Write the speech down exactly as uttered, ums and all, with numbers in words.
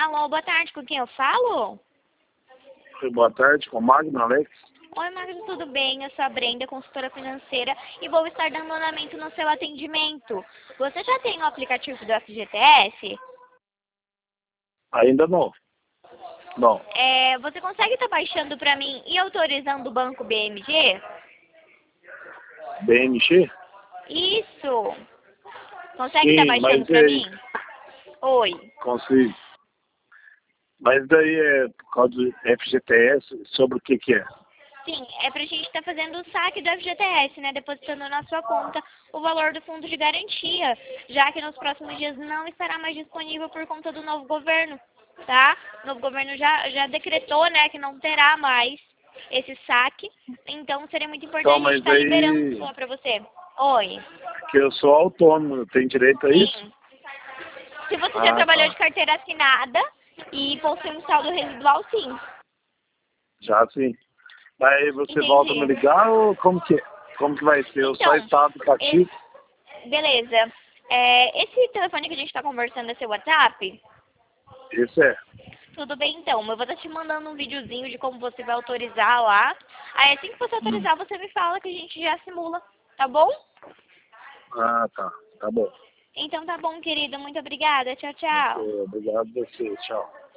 Alô, boa tarde, com quem eu falo? Boa tarde, com o Magno Alex. Oi, Magno, tudo bem? Eu sou a Brenda, consultora financeira, e vou estar dando andamento no seu atendimento. Você já tem o aplicativo do F G T S? Ainda não. Não. É, você consegue estar baixando para mim e autorizando o banco B M G? B M G? Isso! Consegue Sim, estar baixando mas para é, mim? Oi. consigo. Mas daí é por causa do F G T S, sobre o que que é? Sim, é pra gente estar fazendo o saque do F G T S, né? Depositando na sua conta o valor do fundo de garantia, já que nos próximos dias não estará mais disponível por conta do novo governo, tá? O novo governo já, já decretou, né, que não terá mais esse saque, então seria muito importante Então, a gente mas estar liberando daí só pra você. Oi. que eu sou autônomo, eu tenho direito a isso? Sim. Se você já Ah, trabalhou tá. de carteira assinada e possui um saldo residual, sim. Já sim. Aí você volta a me Entendi. ligar ou como que, como que vai ser? Eu só Então, estado aplicativo? esse, beleza. É, esse telefone que a gente está conversando é seu WhatsApp? Isso é. Tudo bem, então. Eu vou estar te mandando um videozinho de como você vai autorizar lá. Aí, assim que você Hum. autorizar, você me fala que a gente já simula, tá bom? Ah, tá. Tá bom. Então tá bom, querida. Muito obrigada. Tchau, tchau. Obrigado a você. Tchau.